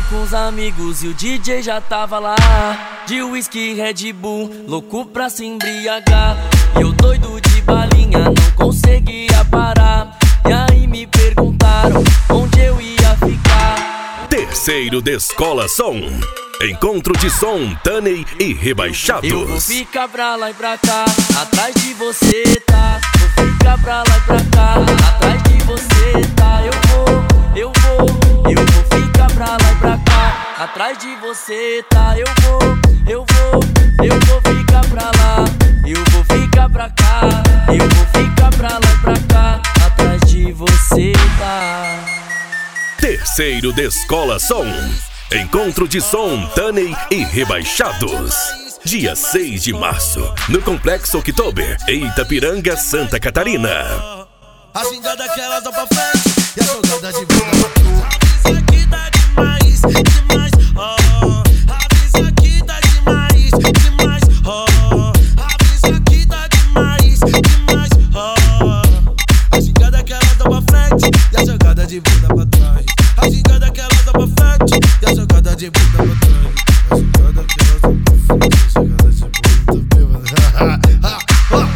baile com os amigos e o DJ já tava lá. De whisky, Red Bull, louco pra se embriagar. E eu doido de balinha, não conseguia parar. E aí me perguntaram onde eu ia ficar. Terceiro Descola Som. Encontro de som, Taney e Rebaixados. Eu vou ficar pra lá e pra cá, atrás de você, tá? Vou ficar pra lá e pra cá, atrás de você, tá? Eu vou ficar pra lá e pra cá, atrás de você, tá? Eu vou ficar pra lá, eu vou ficar pra cá, eu vou ficar pra lá e pra cá, atrás de você, tá? Terceiro Descola Som. Encontro de som, Taney e Rebaixados. Dia 6 de março, no Complexo Oktober, em Itapiranga, Santa Catarina. A xingada que elas dão pra frente e a jogada de bunda pra tu. Avisa que tá demais, demais, oh. Avisa que tá demais, demais, oh. Avisa que tá demais, demais, oh. A xingada que elas dão pra frente e a jogada de bunda pra trás. A xingada que elas dão pra frente e a jogada de bunda pra trás. A xingada que elas dão pra frente.